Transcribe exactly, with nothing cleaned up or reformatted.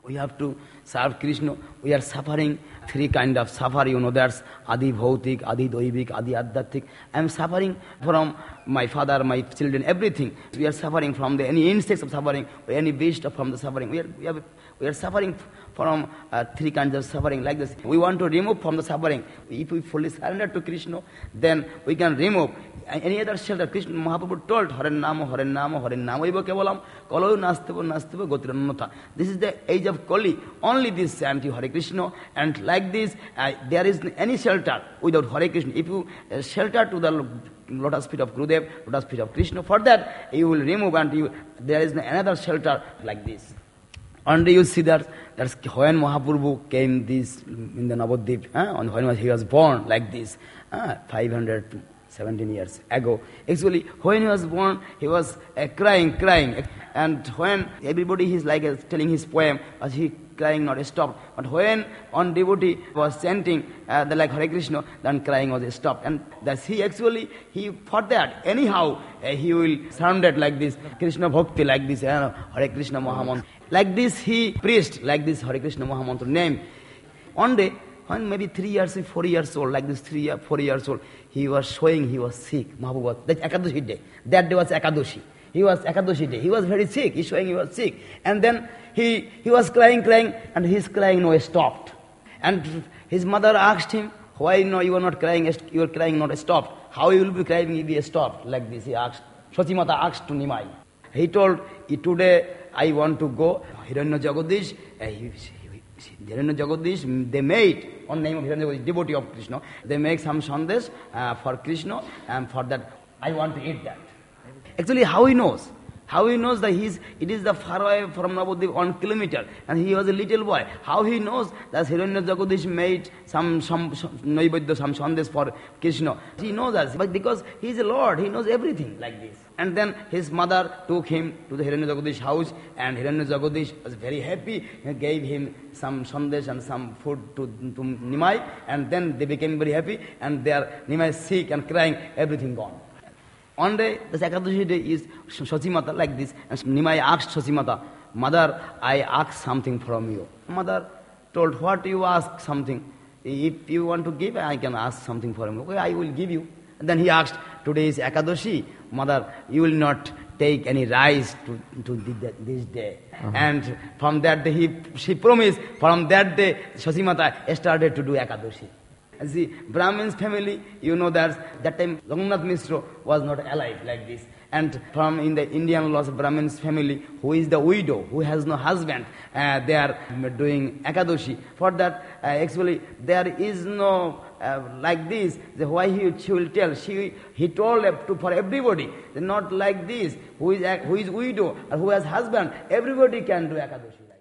We have to serve Krishna. We are suffering three kind of suffer, you know, that's Adi Bhautik, Adi Doivik, Adi Adhyatmik. I am suffering from my father, my children, everything. We are suffering from the, any insects of suffering, or any beast from the suffering. We are, we are, we are suffering from uh, three kinds of suffering like this. We want to remove from the suffering. If we fully surrender to Krishna, then we can remove any other shelter. Krishna Mahaprabhu told, Haren Nama, Haren Nama, Haren Nama, Ibo Kevalam, Kalo Nastivo, Nastivo, Gotirannata. This is the age of Kali. Only this anti Hare Krishna, and like this, uh, there is any shelter without Hare Krishna. If you uh, shelter to the lotus feet of Gurudev, lotus feet of Krishna, for that you will remove, and you, there is another shelter like this. Only you see that that's when Mahaprabhu came this in the Navadvip, uh, when he was born like this, uh, five hundred seventeen years ago. Actually, when he was born, he was uh, crying, crying. And when everybody is like uh, telling his poem, was he crying not stopped. But when one devotee was chanting uh, the like Hare Krishna, then crying was stopped. And that's he actually, he thought that anyhow uh, he will sound it like this, Krishna Bhakti like this, uh, Hare Krishna Mahamantra. Like this he preached, like this Hare Krishna Mahamantra name. One day, when maybe three years, four years old, like this three, four years old, he was showing he was sick. Mahaprabhu, that's Ekadashi day. That day was Ekadashi. He was Ekadashi day. He was very sick. He's showing he was sick. And then he, he was crying, crying, and his crying no stopped. And his mother asked him, why no, you are not crying, you are crying not stopped. How you will be crying if you stopped? Like this he asked. Shachimata asked to Nimai. He told, today I want to go. Hiranya Jagadish, uh, he, Hiranya Jagadish, they made, on name of Hiranya Jagadish, devotee of Krishna, they make some sandesh uh, for Krishna, and for that I want to eat that. Actually, how he knows? How he knows that he's, it is the far away from Navadvip one kilometer, and he was a little boy. How he knows that Hiranya Jagadish made some some Naivedya, some sandesh for Krishna? He knows that, but because he is a Lord, he knows everything like this. And then his mother took him to the Hiranya Jagadish house, and Hiranya Jagadish was very happy. He gave him some sandesh and some food to, to Nimai, and then they became very happy, and their Nimai sick and crying, everything gone. One day, the Ekadashi day is Shachimata like this, and Nimai asked Shachimata, Mother, I asked something from you. Mother told, what you ask something? If you want to give, I can ask something from you. Okay, I will give you. And then he asked, today is Ekadashi, Mother, you will not take any rice to, to this day. Uh-huh. And from that day, he, she promised, from that day, Shachimata started to do Ekadashi. See, Brahmin's family, you know that that time Ranghunath Mishra was not alive like this. And from in the Indian laws, Brahmin's family, who is the widow, who has no husband, uh, they are doing Ekadashi. For that, uh, actually, there is no, uh, like this, the, why he, she will tell, she, he told to, for everybody, not like this, who is, who is widow or who has husband, everybody can do Ekadashi.